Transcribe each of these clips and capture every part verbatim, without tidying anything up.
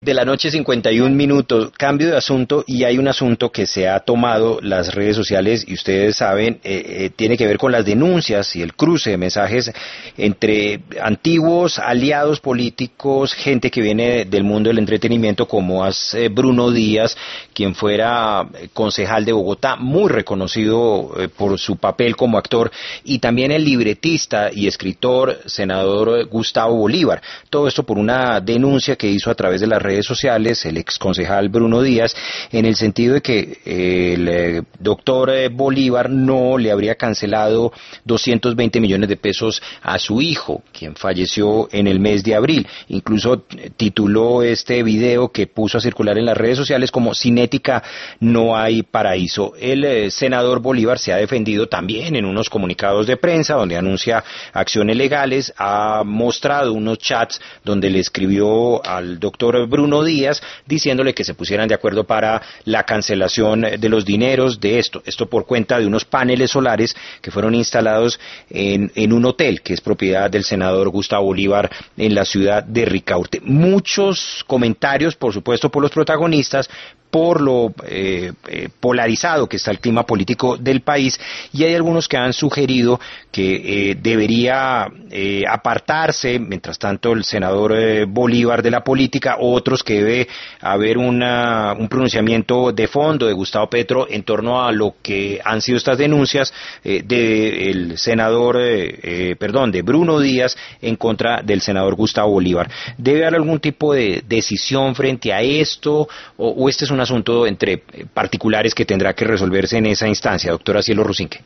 De la noche, cincuenta y un minutos, cambio de asunto, y hay un asunto que se ha tomado las redes sociales y ustedes saben, eh, eh, tiene que ver con las denuncias y el cruce de mensajes entre antiguos aliados políticos, gente que viene del mundo del entretenimiento como es eh, Bruno Díaz, quien fuera concejal de Bogotá, muy reconocido eh, por su papel como actor, y también el libretista y escritor senador Gustavo Bolívar. Todo esto por una denuncia que hizo a través de las redes sociales el exconcejal Bruno Díaz, en el sentido de que eh, el eh, doctor eh, Bolívar no le habría cancelado doscientos veinte millones de pesos a su hijo, quien falleció en el mes de abril. Incluso eh, tituló este video que puso a circular en las redes sociales como "Sin ética no hay paraíso". El eh, senador Bolívar se ha defendido también en unos comunicados de prensa donde anuncia acciones legales, ha mostrado unos chats donde le escribió al doctor Bruno Díaz diciéndole que se pusieran de acuerdo para la cancelación de los dineros de esto, esto por cuenta de unos paneles solares que fueron instalados en, en un hotel que es propiedad del senador Gustavo Bolívar en la ciudad de Ricaurte. Muchos comentarios, por supuesto, por los protagonistas, por lo eh, eh, polarizado que está el clima político del país, y hay algunos que han sugerido que eh, debería eh, apartarse, mientras tanto, el senador eh, Bolívar de la política, otros que debe haber una, un pronunciamiento de fondo de Gustavo Petro en torno a lo que han sido estas denuncias eh, del senador, eh, eh, perdón, de Bruno Díaz en contra del senador Gustavo Bolívar. ¿Debe haber algún tipo de decisión frente a esto, o, o este es un asunto entre particulares que tendrá que resolverse en esa instancia, doctora Cielo Rusinque?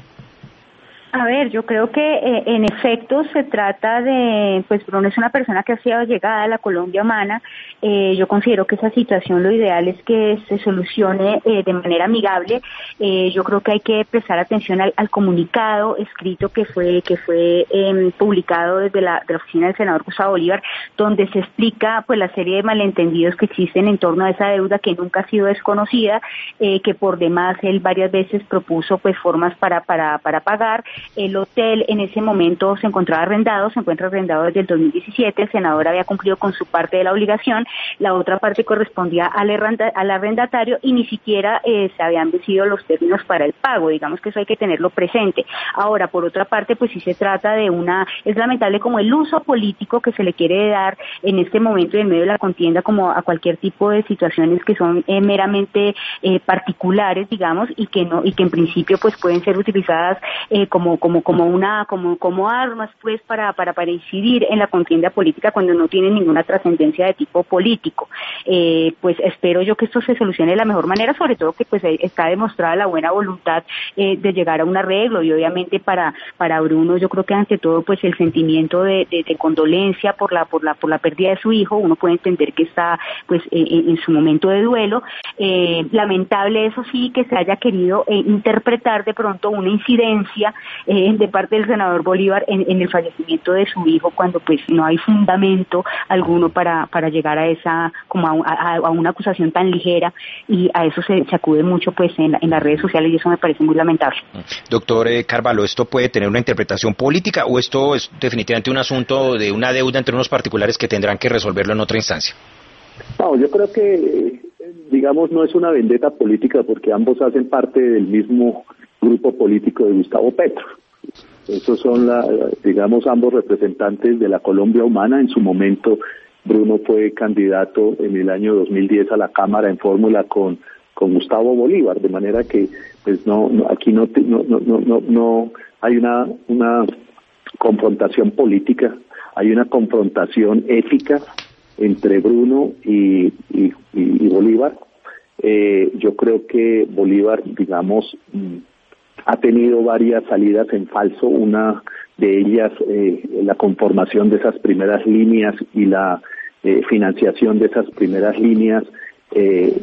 A ver, yo creo que eh, en efecto se trata de, pues Bruno es una persona que ha sido llegada a la Colombia humana. Eh, yo considero que esa situación lo ideal es que se solucione eh, de manera amigable. Eh, yo creo que hay que prestar atención al, al comunicado escrito que fue que fue eh, publicado desde la, de la oficina del senador Gustavo Bolívar, donde se explica pues la serie de malentendidos que existen en torno a esa deuda que nunca ha sido desconocida, eh, que por demás él varias veces propuso pues formas para para para pagar. El hotel en ese momento se encontraba arrendado, se encuentra arrendado desde el dos mil diecisiete, el senador había cumplido con su parte de la obligación, la otra parte correspondía al, arrenda, al arrendatario y ni siquiera eh, se habían vencido los términos para el pago, digamos que eso hay que tenerlo presente. Ahora, por otra parte, pues sí se trata de una, es lamentable como el uso político que se le quiere dar en este momento y en medio de la contienda como a cualquier tipo de situaciones que son eh, meramente eh, particulares, digamos, y que no, y que en principio pues pueden ser utilizadas eh, como como como una como como armas pues para para para incidir en la contienda política cuando no tienen ninguna trascendencia de tipo político. Eh, pues espero yo que esto se solucione de la mejor manera, sobre todo que pues está demostrada la buena voluntad eh, de llegar a un arreglo, y obviamente para para Bruno yo creo que ante todo pues el sentimiento de, de, de condolencia por la por la por la pérdida de su hijo, uno puede entender que está pues eh, en su momento de duelo. Eh, lamentable eso sí que se haya querido eh, interpretar de pronto una incidencia eh, de parte del senador Bolívar en, en el fallecimiento de su hijo, cuando pues no hay fundamento alguno para para llegar a esa como a, a, a una acusación tan ligera, y a eso se, se acude mucho pues en, la, en las redes sociales, y eso me parece muy lamentable. Doctor eh, Carvalho, ¿esto puede tener una interpretación política o esto es definitivamente un asunto de una deuda entre unos particulares que tendrán que resolverlo en otra instancia? No, yo creo que digamos no es una vendetta política, porque ambos hacen parte del mismo grupo político de Gustavo Petro. Esos son, la, digamos, ambos representantes de la Colombia humana. En su momento, Bruno fue candidato en el año dos mil diez a la Cámara en fórmula con con Gustavo Bolívar, de manera que, pues, no, no aquí no, no, no, no, no hay una una confrontación política, hay una confrontación ética entre Bruno y y, y Bolívar. Eh, yo creo que Bolívar, digamos, ha tenido varias salidas en falso, una de ellas eh, la conformación de esas primeras líneas y la eh, financiación de esas primeras líneas, eh,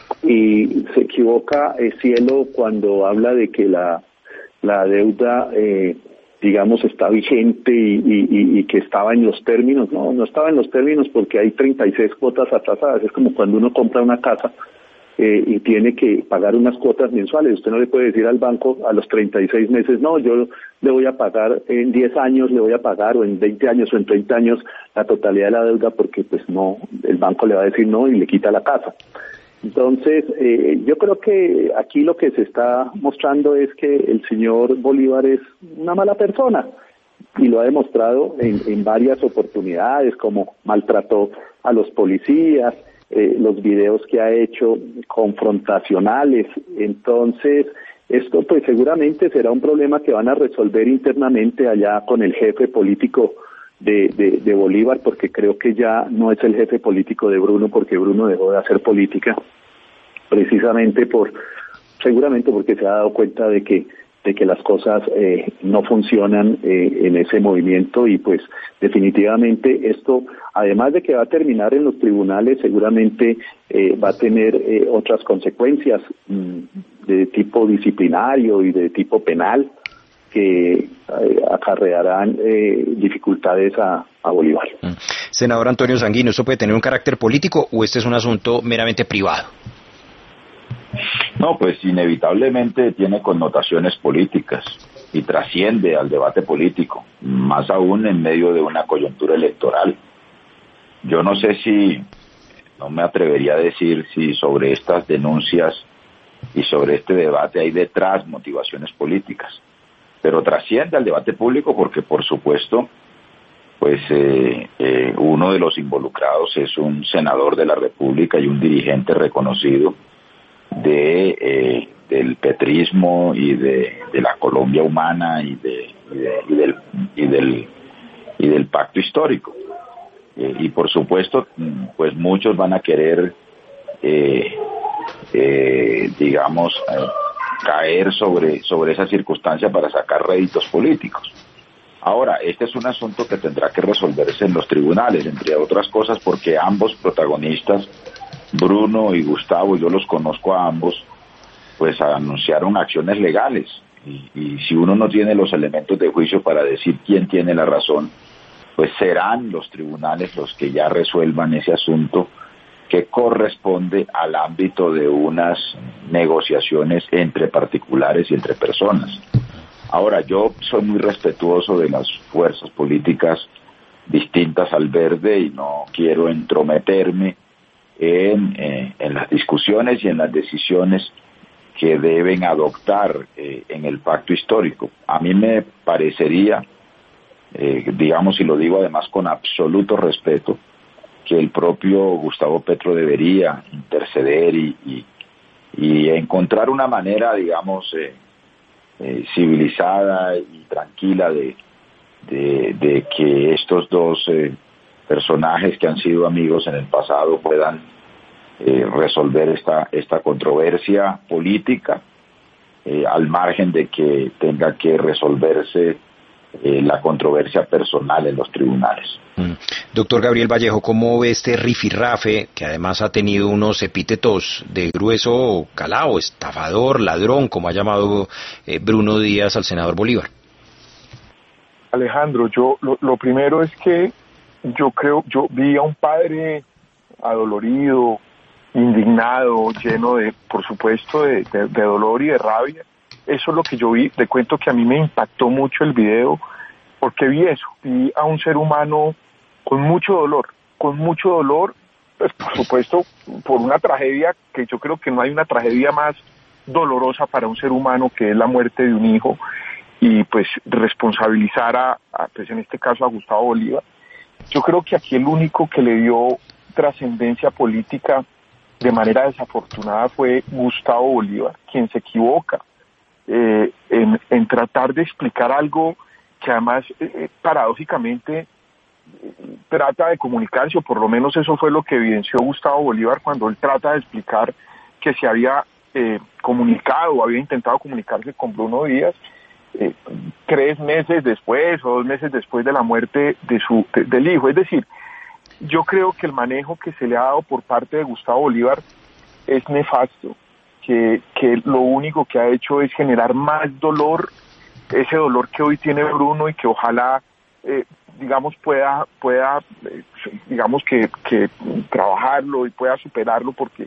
y se equivoca eh, Cielo cuando habla de que la la deuda eh, digamos está vigente y, y, y que estaba en los términos. No, no estaba en los términos, porque hay treinta y seis cuotas atrasadas. Es como cuando uno compra una casa eh, y tiene que pagar unas cuotas mensuales. Usted no le puede decir al banco a los treinta y seis meses, no, yo le voy a pagar en diez años, le voy a pagar, o en veinte años o en treinta años la totalidad de la deuda, porque pues no, el banco le va a decir no y le quita la casa. Entonces, eh, yo creo que aquí lo que se está mostrando es que el señor Bolívar es una mala persona, y lo ha demostrado en, en varias oportunidades, como maltrató a los policías, eh, los videos que ha hecho confrontacionales. Entonces, esto pues seguramente será un problema que van a resolver internamente allá con el jefe político de, de, de Bolívar, porque creo que ya no es el jefe político de Bruno, porque Bruno dejó de hacer política, precisamente por, seguramente porque se ha dado cuenta de que de que las cosas eh, no funcionan eh, en ese movimiento, y pues definitivamente esto, además de que va a terminar en los tribunales, seguramente eh, va a tener eh, otras consecuencias mmm, de tipo disciplinario y de tipo penal que eh, acarrearán eh, dificultades a, a Bolívar. Senador Antonio Sanguino, ¿esto puede tener un carácter político o este es un asunto meramente privado? No, pues inevitablemente tiene connotaciones políticas y trasciende al debate político, más aún en medio de una coyuntura electoral. Yo no sé si, no me atrevería a decir si sobre estas denuncias y sobre este debate hay detrás motivaciones políticas, pero trasciende al debate público porque, por supuesto, pues eh, eh, uno de los involucrados es un senador de la República y un dirigente reconocido de eh, del petrismo y de, de la Colombia humana y de, y, de, y del y del y del pacto histórico, eh, y por supuesto pues muchos van a querer eh, eh, digamos eh, caer sobre sobre esa circunstancia para sacar réditos políticos. Ahora, este es un asunto que tendrá que resolverse en los tribunales, entre otras cosas porque ambos protagonistas, Bruno y Gustavo, yo los conozco a ambos, pues anunciaron acciones legales, y, y si uno no tiene los elementos de juicio para decir quién tiene la razón, pues serán los tribunales los que ya resuelvan ese asunto que corresponde al ámbito de unas negociaciones entre particulares y entre personas. Ahora, yo soy muy respetuoso de las fuerzas políticas distintas al Verde y no quiero entrometerme En, eh, en las discusiones y en las decisiones que deben adoptar eh, en el pacto histórico. A mí me parecería, eh, digamos, y lo digo además con absoluto respeto, que el propio Gustavo Petro debería interceder y, y, y encontrar una manera, digamos, eh, eh, civilizada y tranquila de, de, de que estos dos eh, personajes que han sido amigos en el pasado puedan eh, resolver esta esta controversia política, eh, al margen de que tenga que resolverse eh, la controversia personal en los tribunales. Mm. Doctor Gabriel Vallejo, ¿cómo ve este rifirrafe que además ha tenido unos epítetos de grueso calado, estafador, ladrón, como ha llamado eh, Bruno Díaz al senador Bolívar? Alejandro, yo lo, lo primero es que yo creo, yo vi a un padre adolorido, indignado, lleno de, por supuesto, de, de, de dolor y de rabia. Eso es lo que yo vi. Le cuento que a mí me impactó mucho el video, porque vi eso, vi a un ser humano con mucho dolor, con mucho dolor, pues por supuesto, por una tragedia que yo creo que no hay una tragedia más dolorosa para un ser humano que es la muerte de un hijo, y pues responsabilizar a, a pues en este caso a Gustavo Bolívar. Yo creo que aquí el único que le dio trascendencia política de manera desafortunada fue Gustavo Bolívar, quien se equivoca eh, en, en tratar de explicar algo que además eh, paradójicamente eh, trata de comunicarse, o por lo menos eso fue lo que evidenció Gustavo Bolívar cuando él trata de explicar que se había eh, comunicado o había intentado comunicarse con Bruno Díaz eh, tres meses después o dos meses después de la muerte de su de, del hijo. Es decir, yo creo que el manejo que se le ha dado por parte de Gustavo Bolívar es nefasto, que, que lo único que ha hecho es generar más dolor, ese dolor que hoy tiene Bruno, y que ojalá eh, digamos pueda pueda eh, digamos que, que trabajarlo y pueda superarlo, porque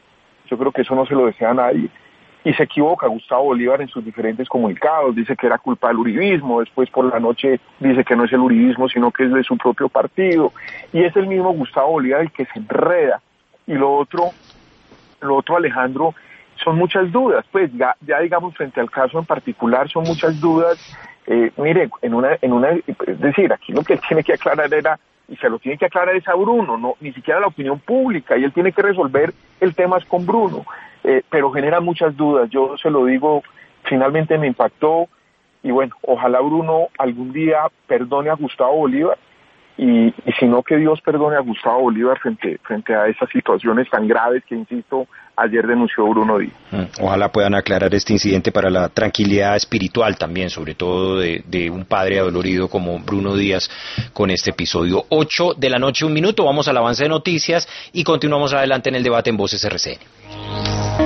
yo creo que eso no se lo desea a nadie. Y se equivoca Gustavo Bolívar en sus diferentes comunicados, dice que era culpa del uribismo, después por la noche dice que no es el uribismo, sino que es de su propio partido, y es el mismo Gustavo Bolívar el que se enreda. Y lo otro, lo otro Alejandro, son muchas dudas, pues ya, ya digamos frente al caso en particular son muchas dudas. Eh, mire, en una, en una, es decir, aquí lo que él tiene que aclarar era, y se lo tiene que aclarar es a Bruno, no, ni siquiera a la opinión pública, y él tiene que resolver el tema es con Bruno. Eh, pero genera muchas dudas, yo se lo digo, finalmente me impactó, y bueno, ojalá Bruno algún día perdone a Gustavo Bolívar, y, y si no, que Dios perdone a Gustavo Bolívar frente, frente a esas situaciones tan graves que, insisto, ayer denunció Bruno Díaz. Ojalá puedan aclarar este incidente para la tranquilidad espiritual también, sobre todo de, de un padre adolorido como Bruno Díaz con este episodio. Ocho de la noche, un minuto, vamos al avance de noticias y continuamos adelante en el debate en Voces R C N.